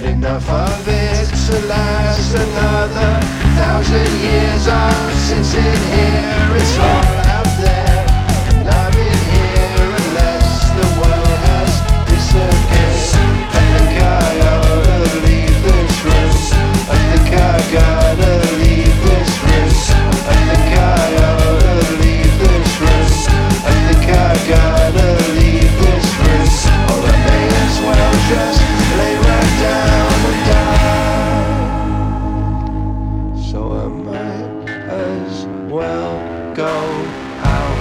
enough of it to last another 1,000 years. I'm sitting here, it's all out there, and I'm in here unless the world has disappeared. I think I ought to leave this room. I think I gotta leave this room. I think I ought to leave this room. I think I gotta leave this room. Or I may as well just lay right down and die. So I might as well go out.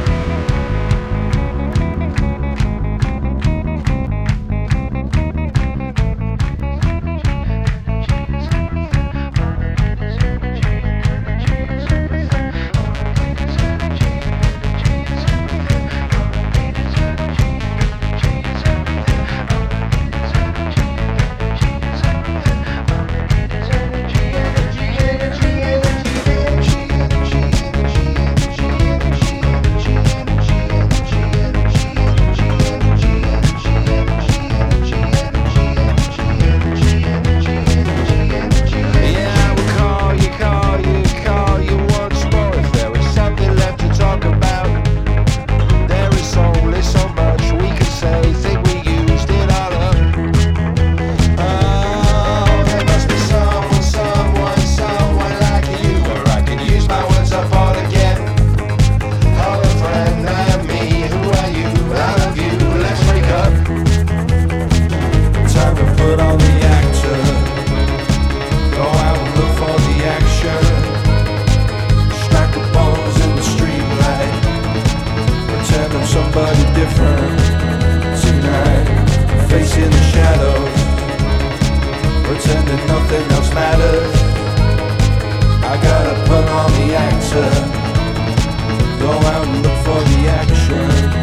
Somebody different tonight, facing the shadows, pretending nothing else matters. I gotta put on the actor, go out and look for the action.